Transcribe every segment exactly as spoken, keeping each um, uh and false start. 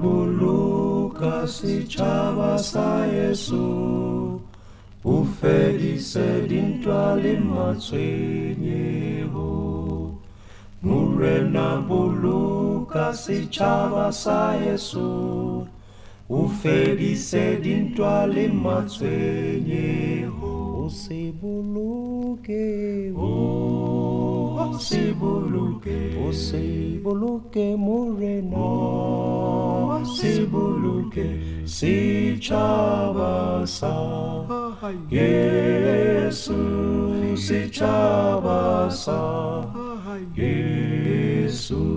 boloka setšhaba sa Yesu, o fedise dintwa le matshwenyego. Morena boloka setšhaba sa Yesu, o fedise dintwa le matshwenyego. O se boloke, o se boloke, o se boloke morena, o se boloke setšhaba sa Yesu, setšhaba sa Yesu.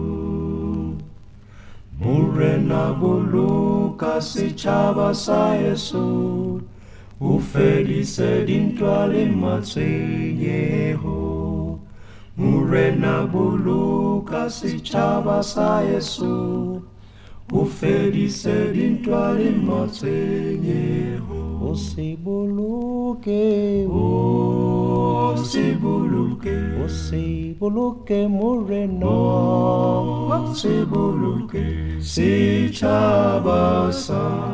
Morena boloka setšhaba sa Yesu, o fedise dintwa le matshwenyego. Morena boloka setšhaba sa Yesu, o fedise dintwa le matshwenyego. O se boloke, o se boloke, o se boloke morena, o se boloke setšhaba sa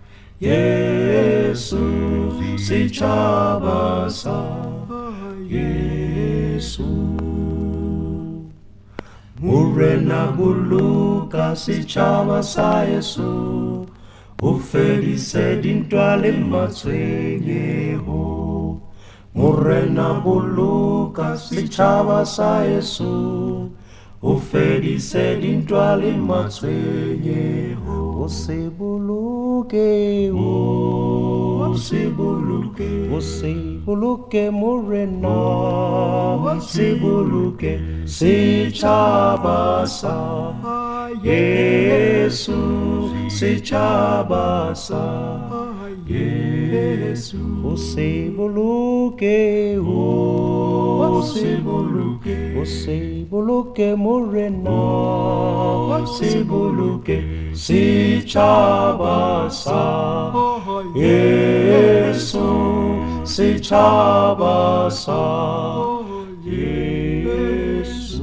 Yesu, setšhaba sa Yesu. Morena boloka setšhaba sa Yesu, o fedise dintwa le matshwenyego. Morena boloka setšhaba sa Yesu, o fedise dintwa le matshwenyego. O se boloke, o se boloke, o se boloke morena, o se boloke setšhaba sa Yesu, setšhaba sa Yesu. O se boloke, o se boloke, o se boloke morena, o se boloke setšhaba sa Yesu, setšhaba sa Yesu.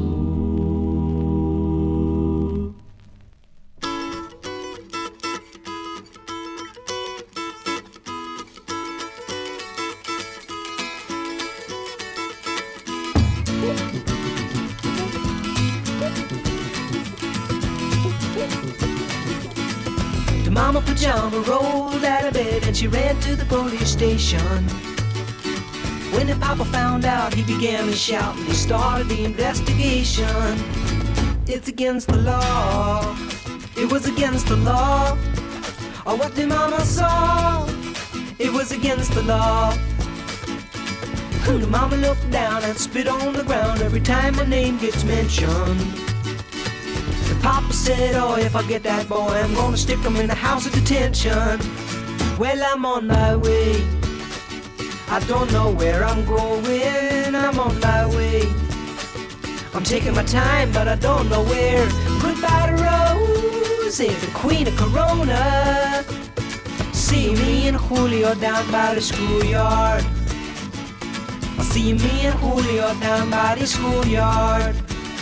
Mama Pajama rolled out of bed and she ran to the police station. When the papa found out, he began to shout and he started the investigation. It's against the law. It was against the law. Or what the mama saw, it was against the law. The mama looked down and spit on the ground every time my name gets mentioned. The papa said, oh, if I get that boy, I'm gonna stick him in the house of detention. Well, I'm on my way. I don't know where I'm going. I'm on my way. I'm taking my time, but I don't know where. Goodbye to Rosie, the queen of Corona. See me and Julio down by the schoolyard. I'll see me and Julio down by the schoolyard.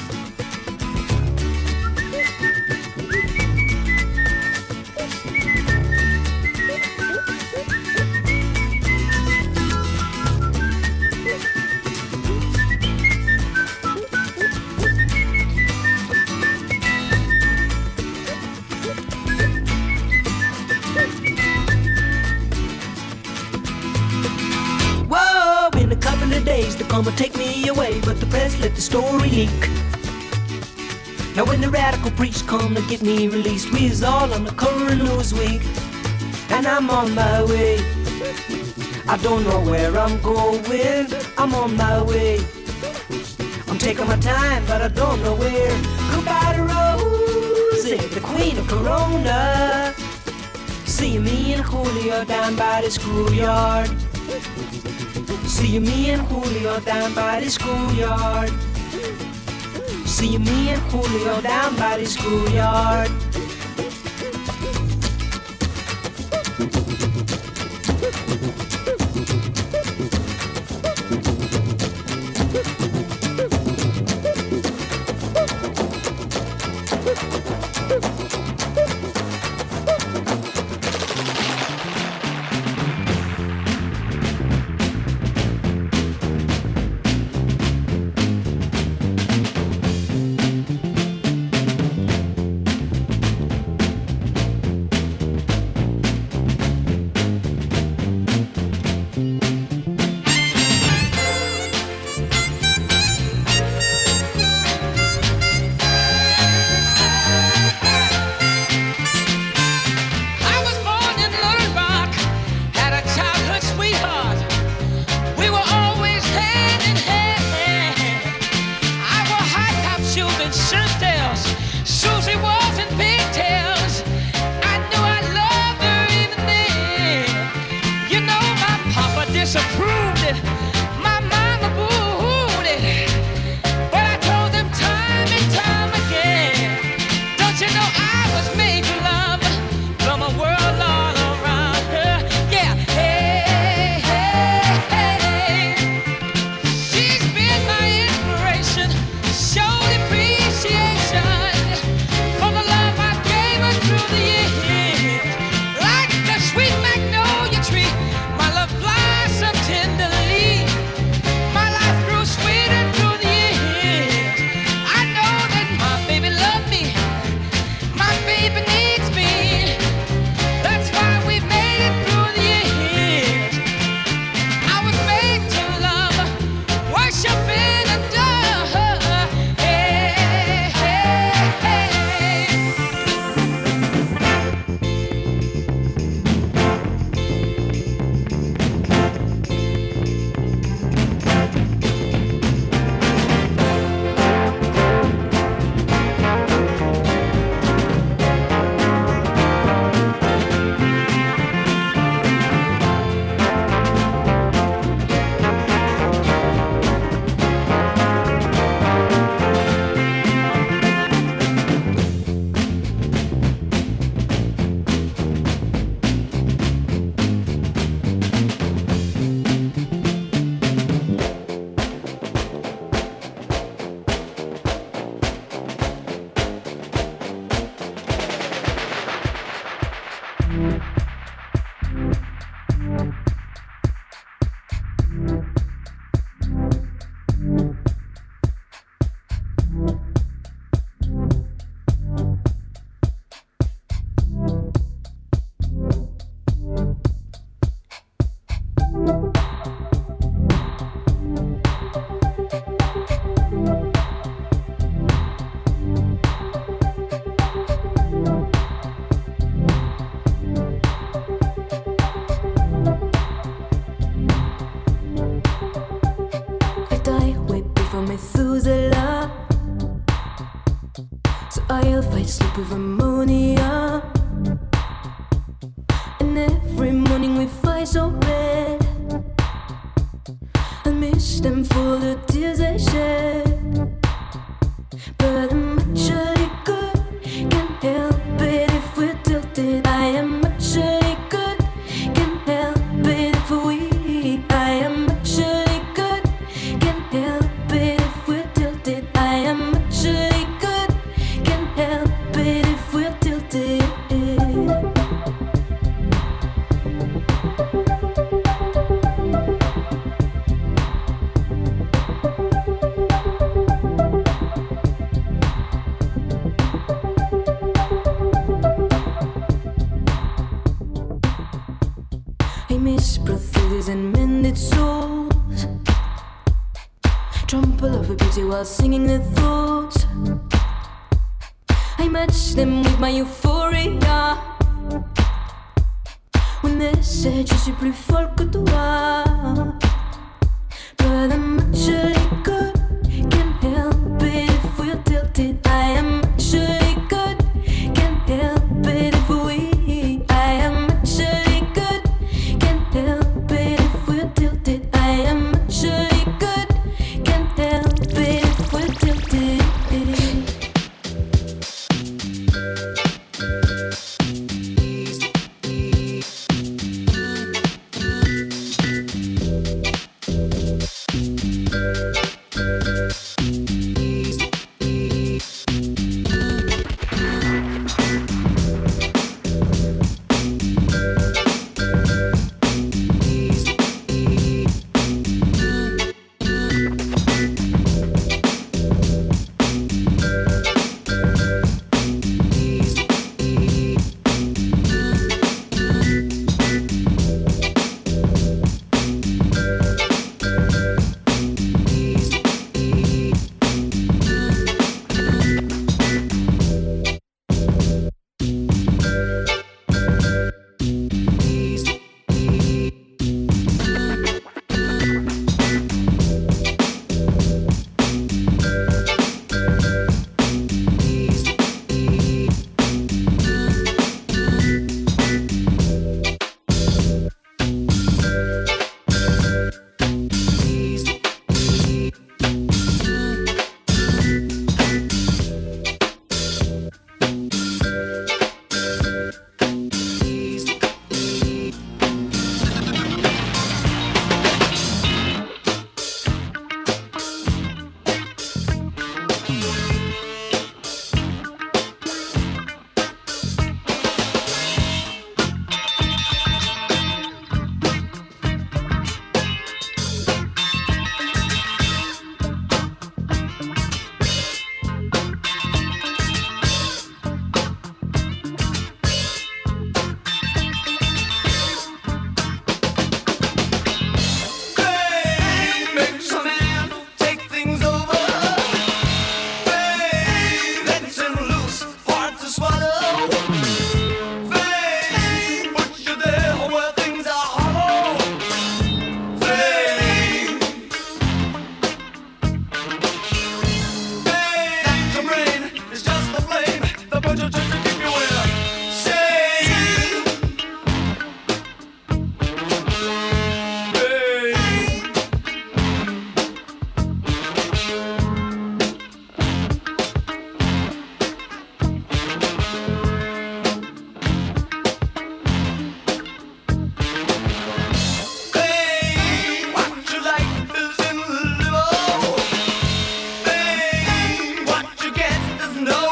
They're gonna take me away, but the press let the story leak. Now when the radical preach come to get me released, we is all on the current news week. And I'm on my way. I don't know where I'm going. I'm on my way. I'm taking my time, but I don't know where. Goodbye to Rosie, the queen of Corona. See me and Julio down by the schoolyard. See me and Julio down by the schoolyard. See me and Julio down by the schoolyard. tales. Susie was in pigtails. I knew I loved her even then. You know my papa disapproved it. My mama booed it. But I told them time and time again, don't you know I was made for love from a world all around her. Yeah, hey, hey, hey. She's been my inspiration. Showed appreciation for the love I gave her through the years. Like the sweet magnolia tree, my love blossomed tenderly. My life grew sweeter through the years. I know that my baby loved me. My baby needs me. That's why we made it through the years. I was made to love, worship and adore her. Hey, hey, hey. I die way before Methuselah, so I'll fight sleep with ammonia. And every morning we fight so red, I miss them for the tears they shed. But I'm actually good, can't help it if we're tilted. I am actually good, can't help it if we're weak. I am actually good, can't help it if we're tilted. I am actually good, can't help it if we're tilted. I miss prostheses and mended souls. Trample over beauty while singing their thoughts. I match them with my euphoria. When they said je suis plus folle que toi. But I'm actually good, can't help it if we're tilted. I am actually good, can't help it if we're weak. I am actually good, can't help it if we're tilted. I am actually good, can't help it if we're tilted. Thank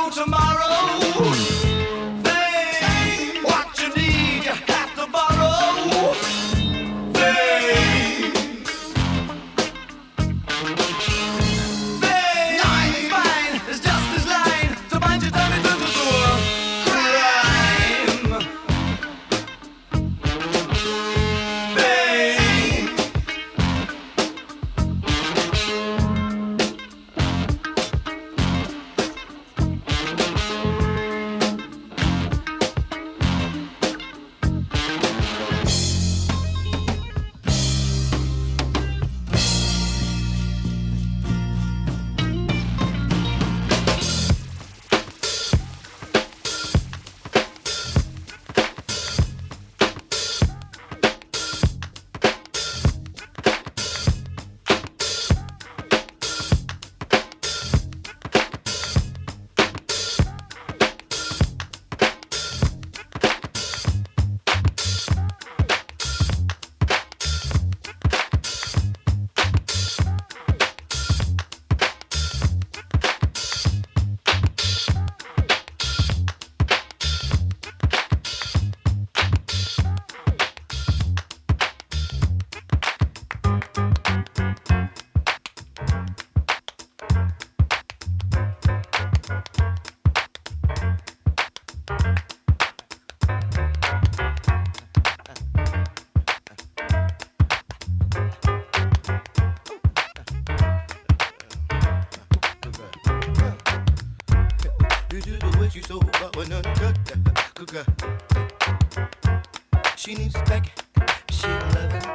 She needs back, she love it.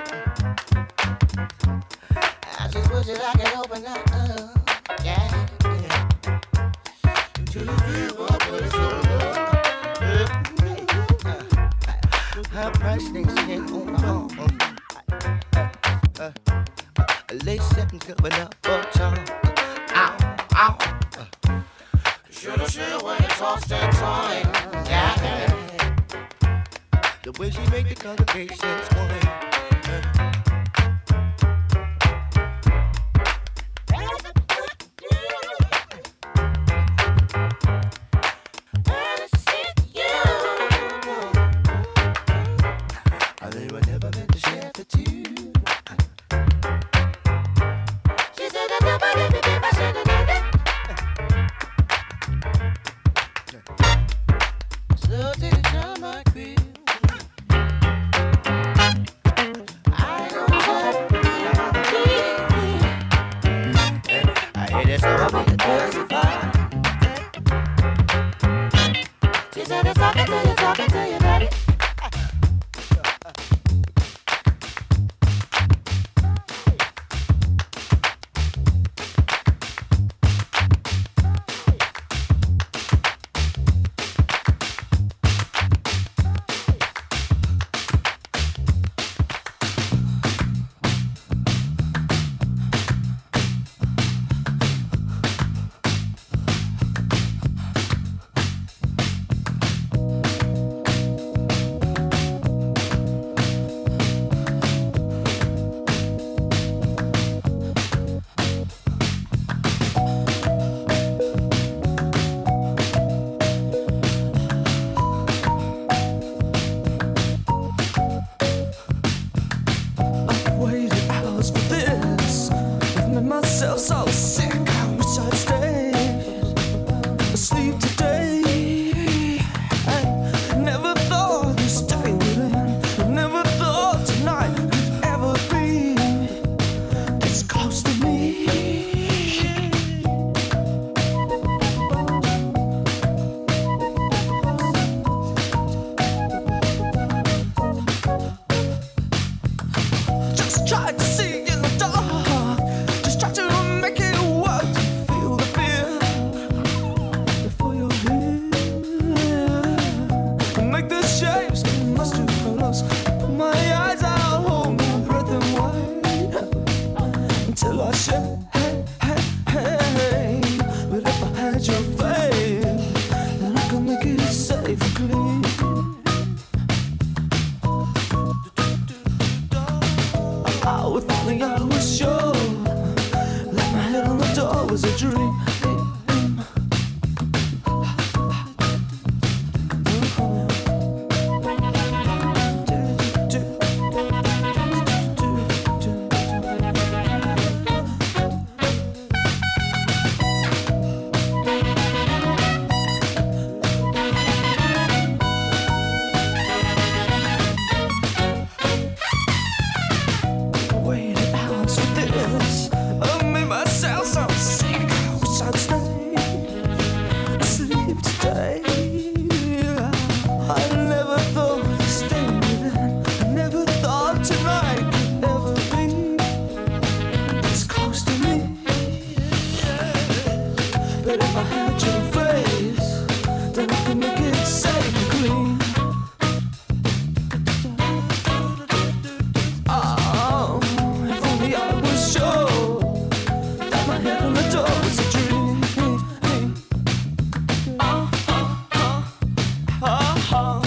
I just wish that I could open up, uh, yeah, yeah. To the people, I put it so low. Her price things ain't on my own. Uh, uh, uh, late setting coming up for time. Ow, ow. Uh, shoulda, shoulda, when it's all stand time. Yeah, yeah. The way she make the congregation swing. Uh. I think I never meant to share the two. She said that nobody be my shit another. Slow to the drum, my crew. She said it's talking to you, talking to you, daddy. So sick, I wish I'd stay asleep today. I never thought this day would end. Never thought tonight could ever be this close to me. Just tried to see in the dark. Just try to make it work to feel the fear before you're here. Make the shapes come much too close. Put my eyes out, hold my breath and wait until I say, hey, hey, hey. But if I had your faith, then I could make it safe and clean. Oh, if only I was sure. Was a dream. had your face, then I can make it safe and clean. Oh, if only I was sure that my head on the door was a dream. Oh, oh, oh, oh, oh.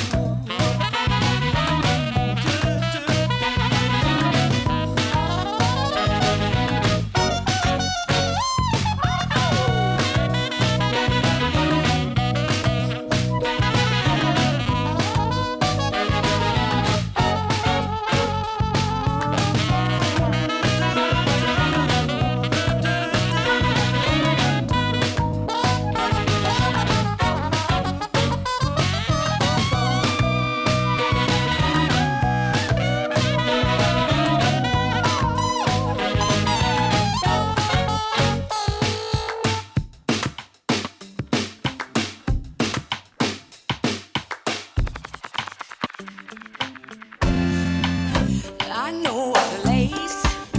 I know a place.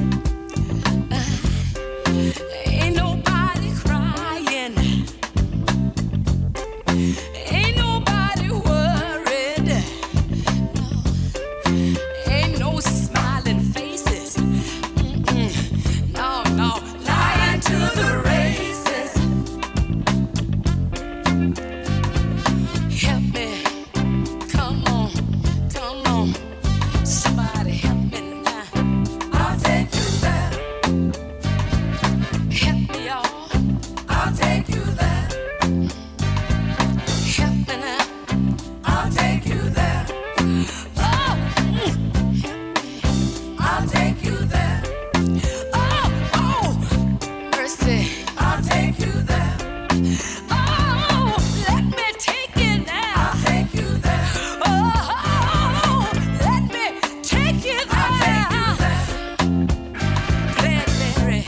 Ain't nobody crying. Ain't nobody worried. No. Ain't no smiling faces. Mm-mm. No, no. Lying to the races. Help me. Come on. Come on. Somebody help me now. I'll take you there. Help me, y'all. I'll take you there. Help me now. I'll take you there. Oh, mm. I'll take you there. Oh, oh, mercy. I'll take you there. Oh, let me take you now. I'll take you there. Oh, let me take you there. I'll take you there. Play, Larry.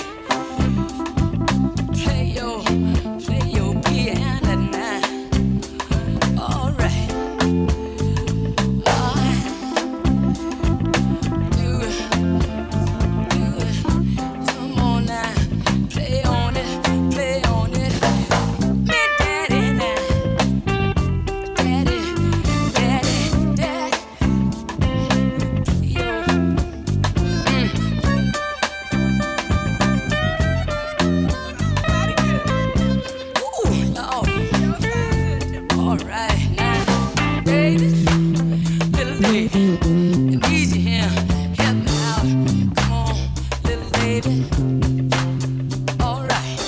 Play your, play your piano now. All right. Oh, do it, do it. Come on now. Play on it, play on it. Me daddy now. Daddy, daddy, daddy. Yo. Mm. Ooh, Lord. All right now, baby, little lady, I need you here. Help me out. Come on, little lady. All right.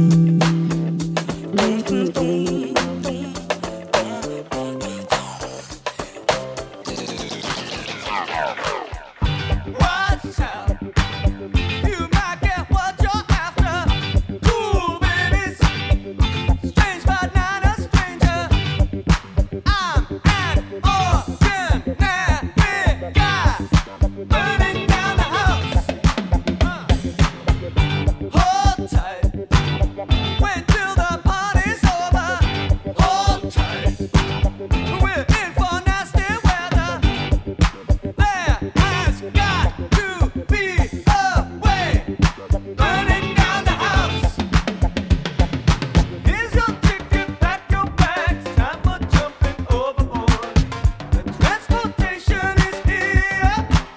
Boom, boom, boom, boom, Watch out, you might get what you're after. Cool babies, strange but not a stranger. I'm an ordinary guy, burning down the house. Uh. Hold tight, wait till the party's over. Hold tight, we're in for nasty weather. There has got to be a way, burning down the house. Here's your ticket, pack your bags, time for jumping overboard. The transportation is here,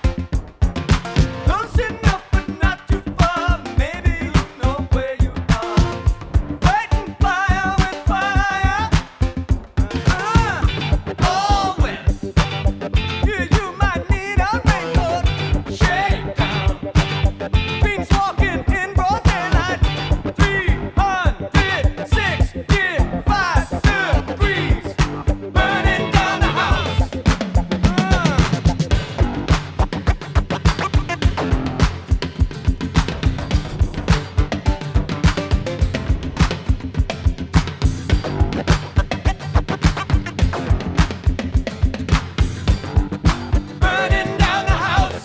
close enough but not too far. Maybe you know where you are. Fighting fire with fire. Uh-huh. Oh well. Yeah, you might need a raincoat. Shake down. Queens walking in broad daylight. three hundred sixty-five degrees. Burning down the house. Uh. Burning down the house.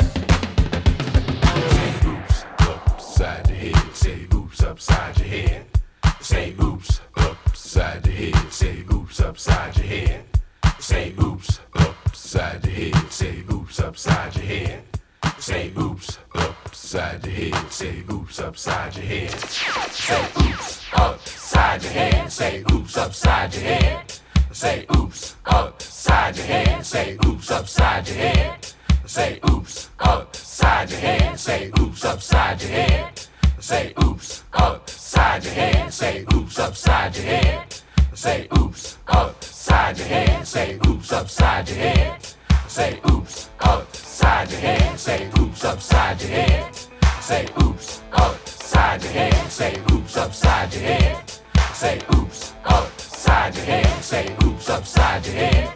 Say oops upside your head. Say oops upside your head. Say oops upside your head. Say oops upside your head. Say oops upside your head. Say oops upside your head. Say oops up. upside your head. Say oops upside your head. Say oops upside your head. Say oops upside your head. Say oops upside your head. Say oops upside your head. Say oops upside your head. Say oops upside your head. Say oops upside your head. Say oops upside your head. Say oops upside your head. Say oops upside your head. Say oops upside your head. Say oops upside your head. Say oops upside your head. Say oops upside your head. Say oops upside your head. Say oops upside your head.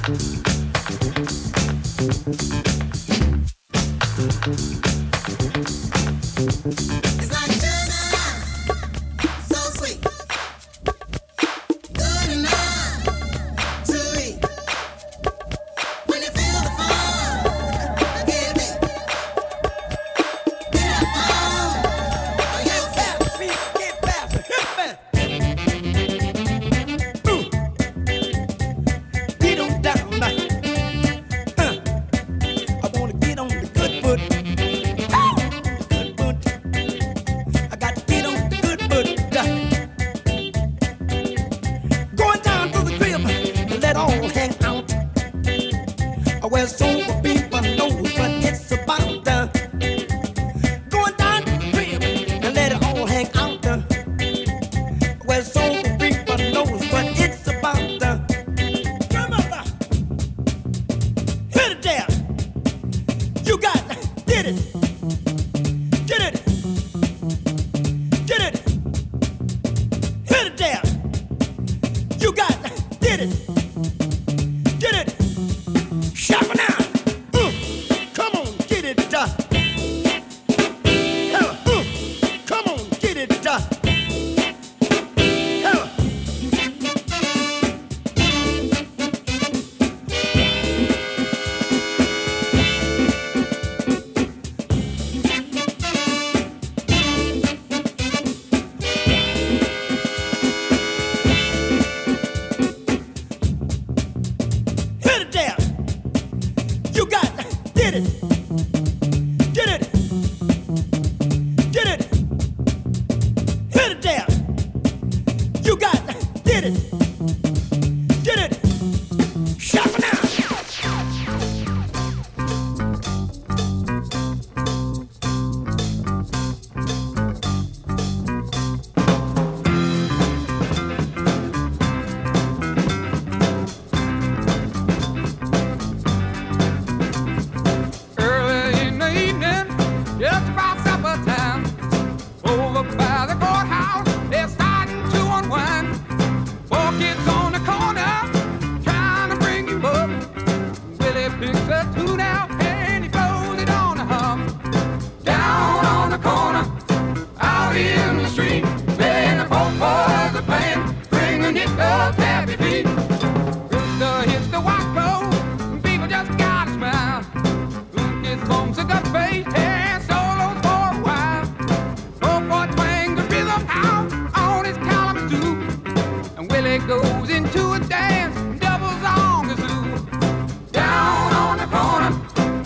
Goes into a dance, doubles on the zoo. Down on the corner,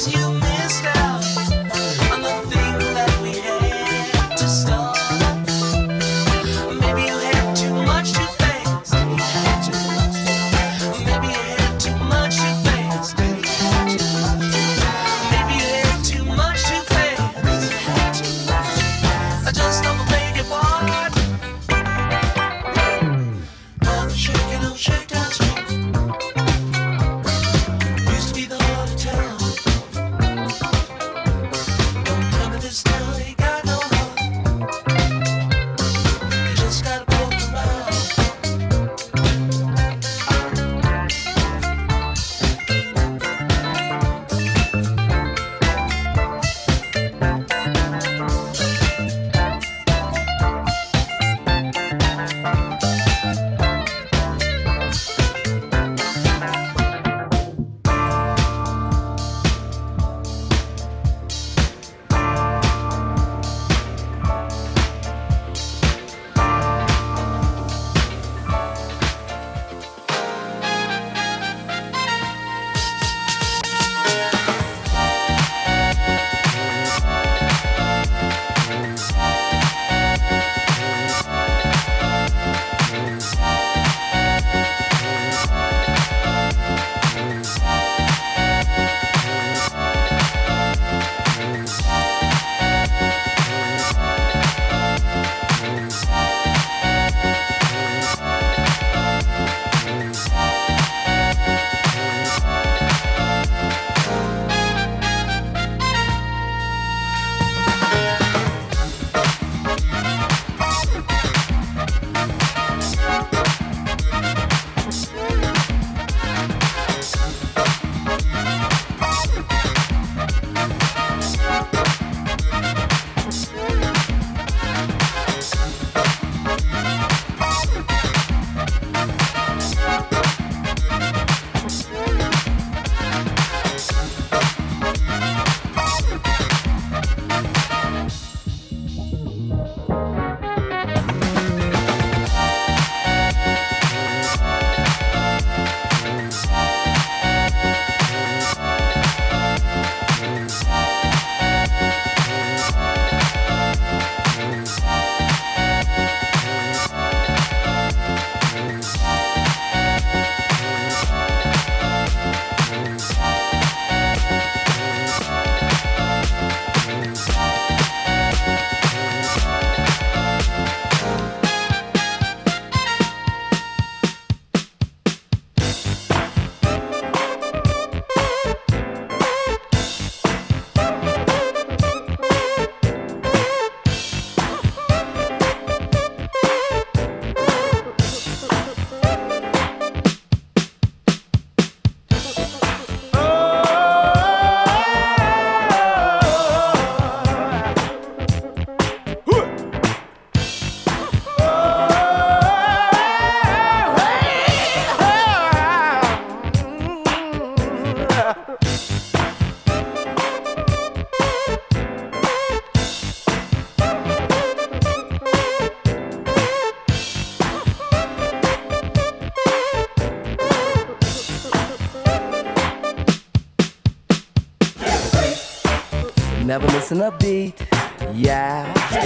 never missing a beat, yeah.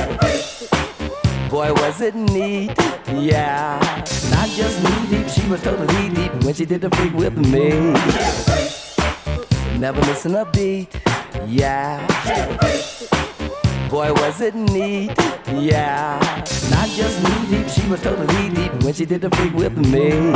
Boy, was it neat, yeah. Not just knee deep, she was totally deep when she did the freak with me. Never missing a beat, yeah. Boy, was it neat, yeah. Not just knee deep, she was totally deep when she did the freak with me.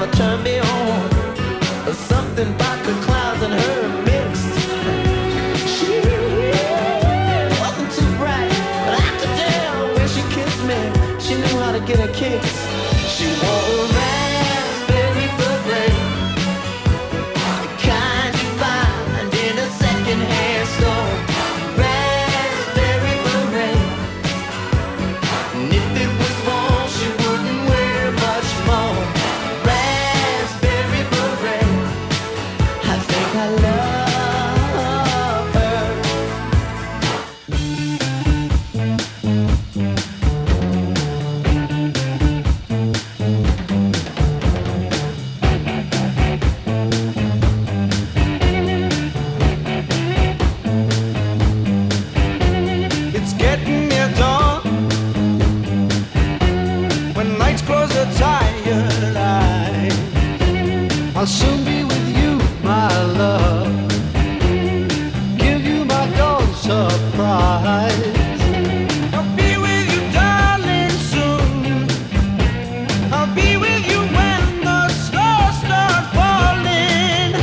mama turned me on. Something about the clouds and her mix. She wasn't too bright, but I could tell when she kissed me, she knew how to get a kick. She wore a raspberry beret, the kind you find in a second-hand store. Raspberry beret, and if it was worn, she wouldn't wear much more. Raspberry beret, I think I love her. It's getting near dawn, when nights close a tired eye. I'll soon be with you, my love. Give you my dog surprise. I'll be with you, darling, soon. I'll be with you when the stars start falling.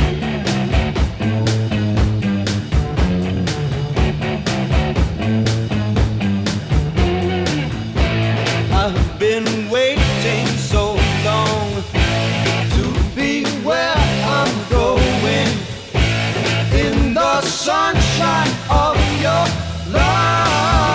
I've been waiting so long to be where I'm going, in the sunshine of your love.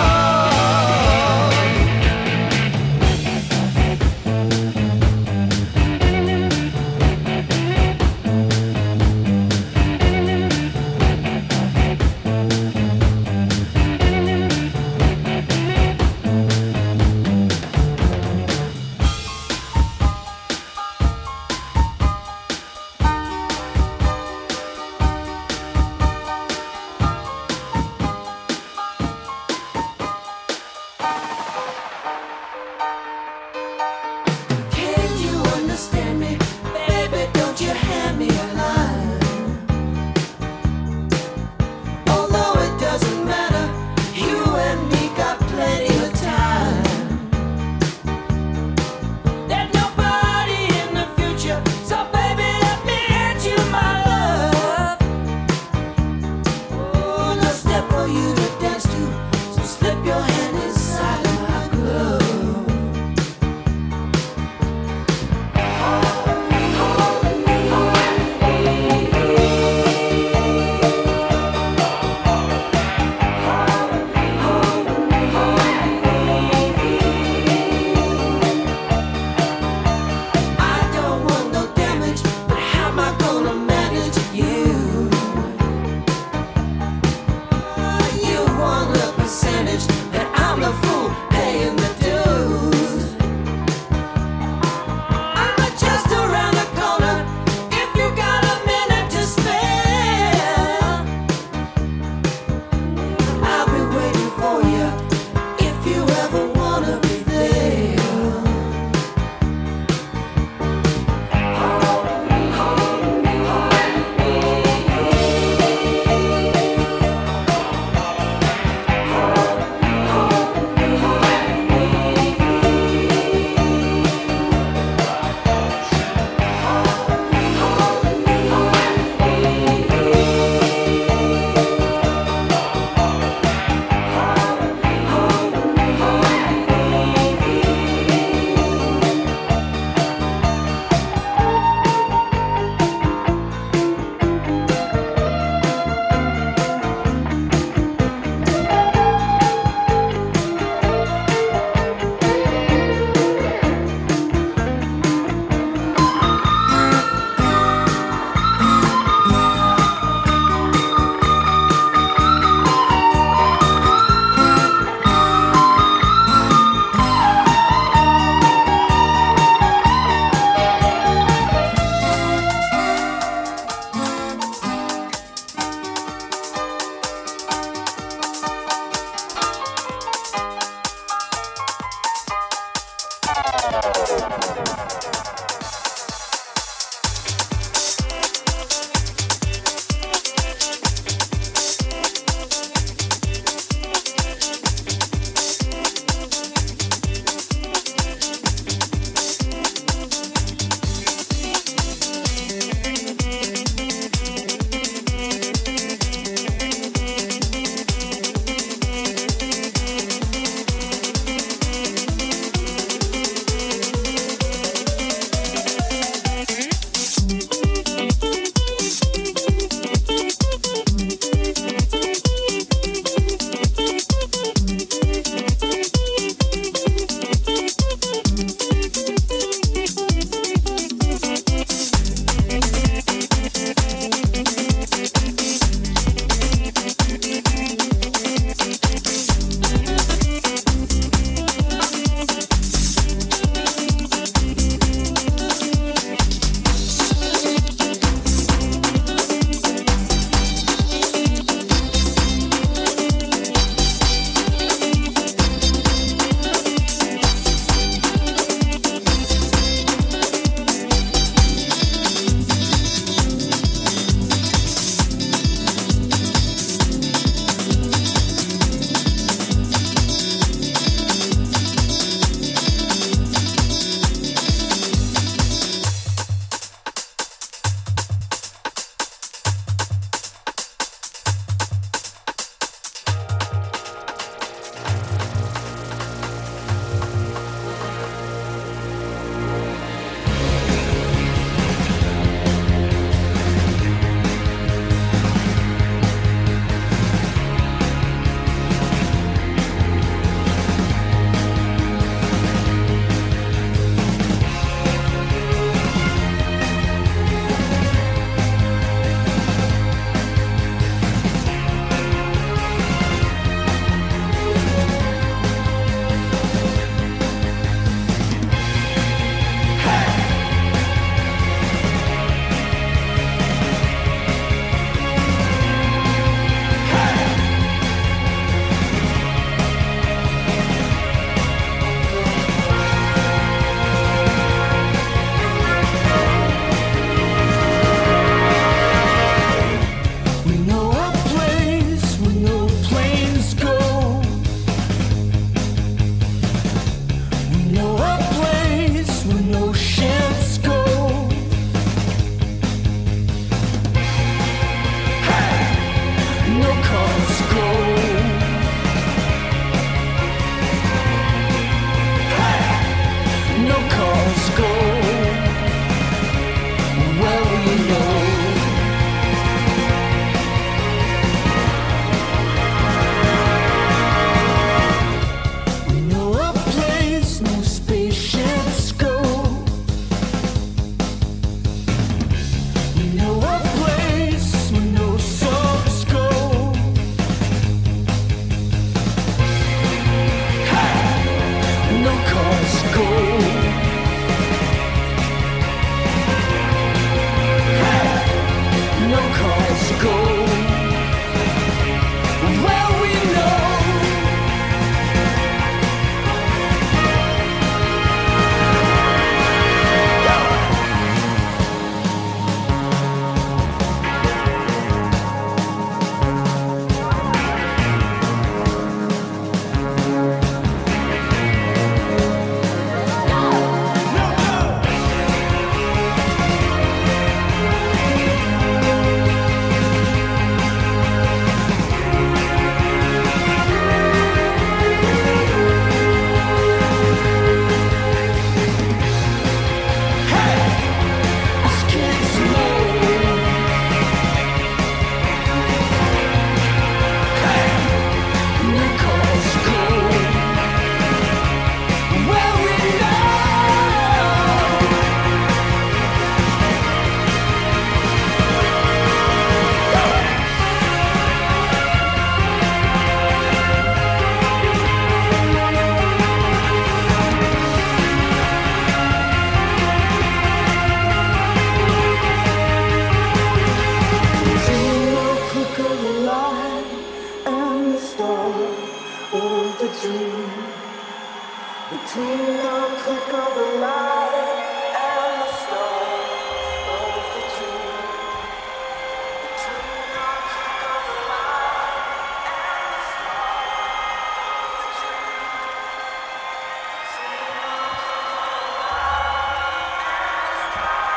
dream. Between the click of the light and the start of the dream. Between the click of the light and the start of the dream. Between the click of the light and the start.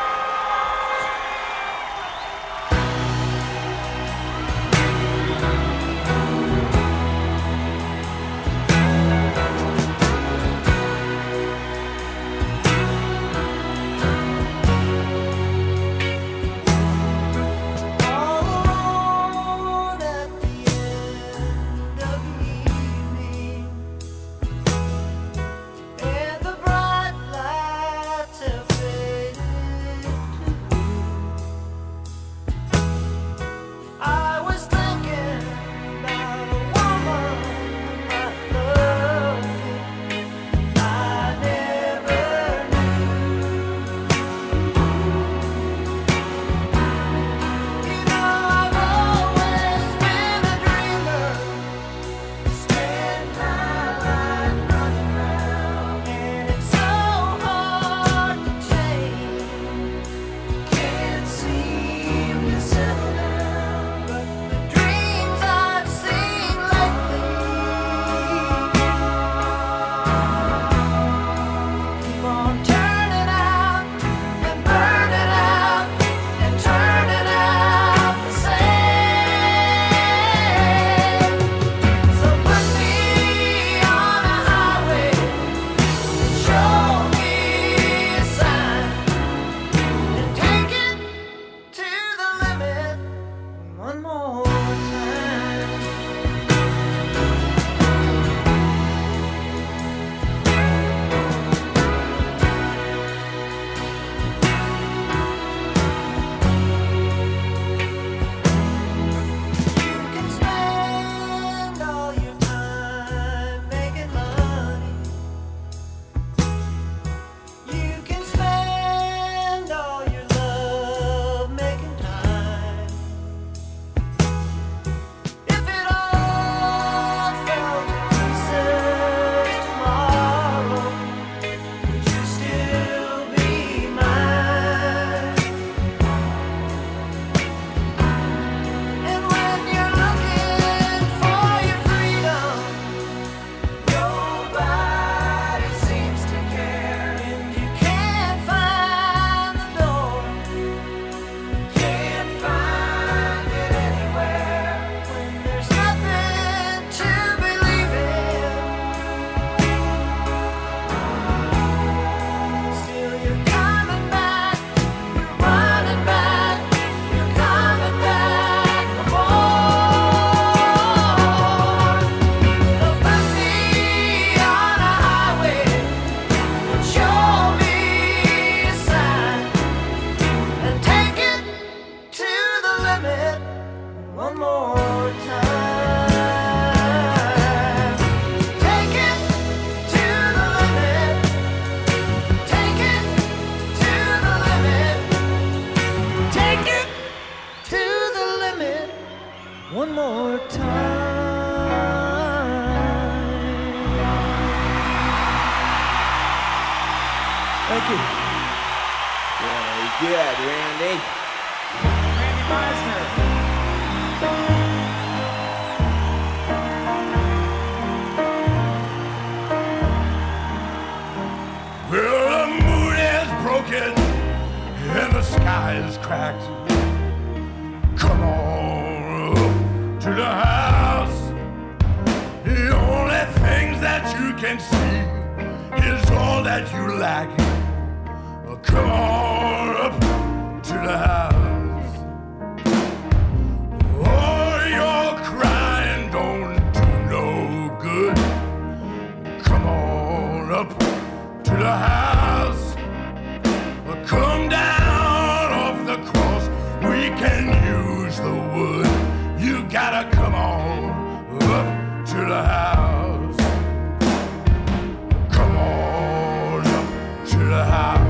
One more time. Thank you. Very good, Randy. Randy Meisner. Well, the moon is broken and the sky is cracked. Come on up to the house. The only things that you can see is all that you lack. Come on up to the house. Oh, your crying don't do no good. Come on up to the house. Come down off the cross. We can use the wood. You gotta come on up to the house. Come on up to the house.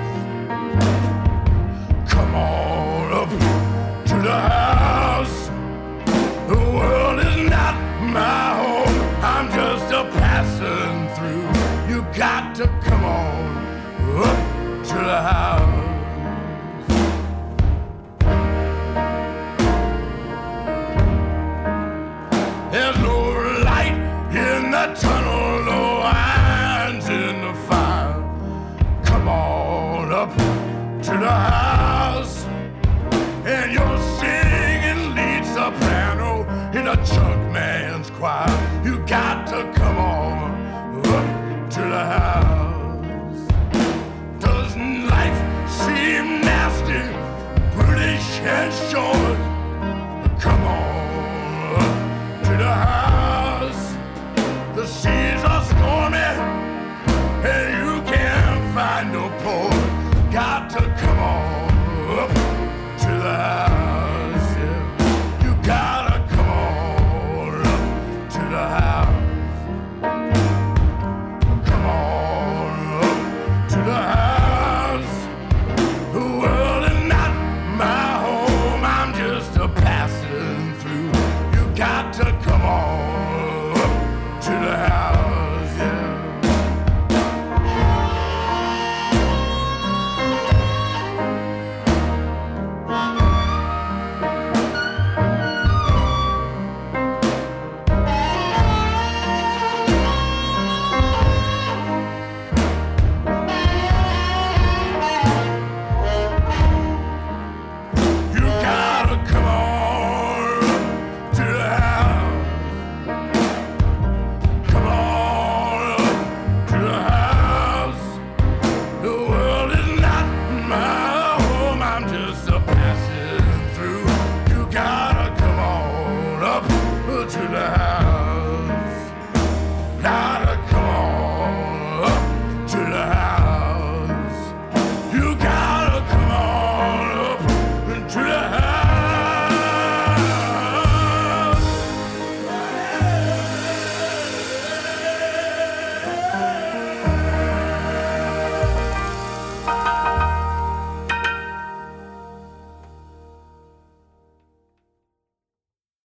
Come on up to the house. The world is not my home. I'm just passing through. You got to come on up to the house. There's no light in the tunnel, no irons in the fire. Come on up to the house, and you're singing lead soprano in a junk man's choir. You got to come on up to the house. Doesn't life seem nasty, brutish and